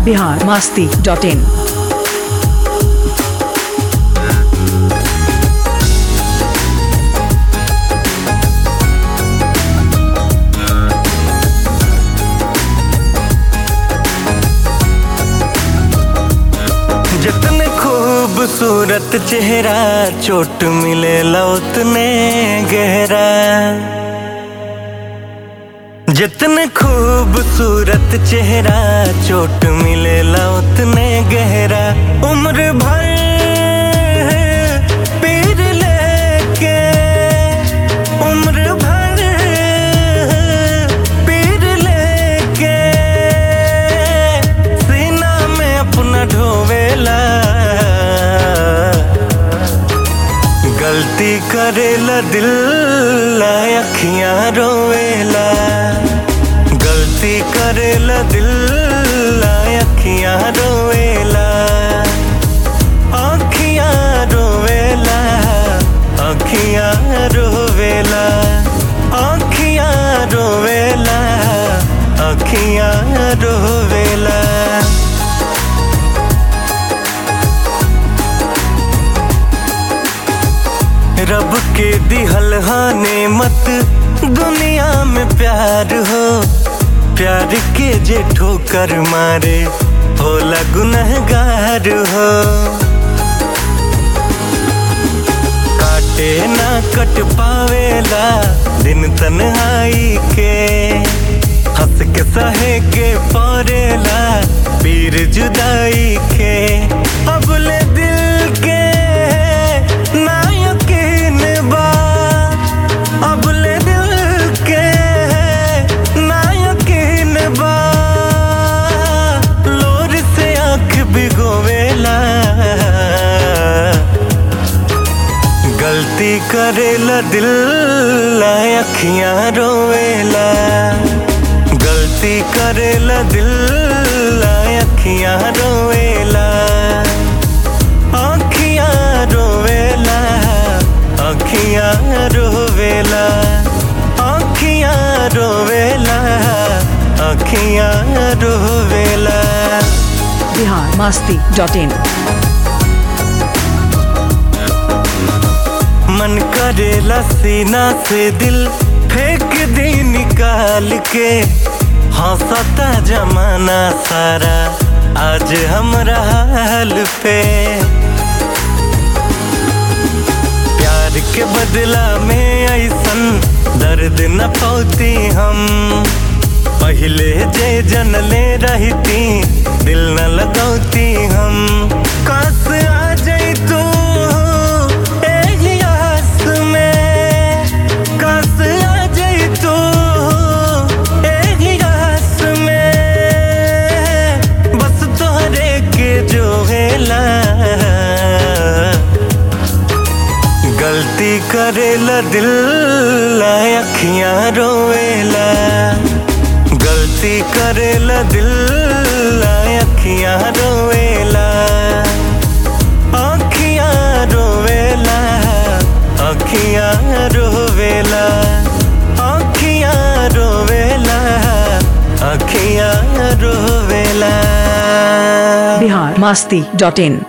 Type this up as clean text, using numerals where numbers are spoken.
biharmasti.in। जितने खूबसूरत चेहरा चोट मिलेला उतने गहरा। जितने खूबसूरत चेहरा चोट मिलेला उतने गहरा। उम्र भर पीर लेके उम्र भर पीर लेके सीना में अपना ढोवेला। गलती करेला दिल अखियां रोवेला। गलती करेला दिल अखियां रोवेला। अखियां रोवेला अखियां रोवेला अखियां रोवेला अखियां रोवेला। रब के दिहल नेमत दुनिया में प्यार हो। प्यार के जे ठोकर मारे होला गुनहगार हो। काटे ना कट पावेला दिन तन्हाई के। हंस के सहे के परेला पीर जुदाई के। अब ले दिल के ना यकीन बा। अब ले दिल के ना यकीन बा। लोर से आँख भिगोवेला। गलती करेला दिल अखियां रोवेला। गलती करेला दिल अखियां रोवेला। अखियां रोवेला अखियां रोवेला अखियां रोवेला अखियां रोवेला। biharmasti.in। मन करेला सीना से दिल फेंक दे निकाल के। हंसता जमाना सारा आज हमरा हाल पे। प्यार के बदला में ऐसन दर्द न पाती हम। पहले जे जनले रहती दिल न लगौती हम। काश आ जाई तू गलती करेला दिल अखियां रोवेला। गलती करेला दिल अखियां रोवेला। अखियां रोवेला अखियां रोवेला अखियां रोवेला अखियां रोवेला। biharmasti.in।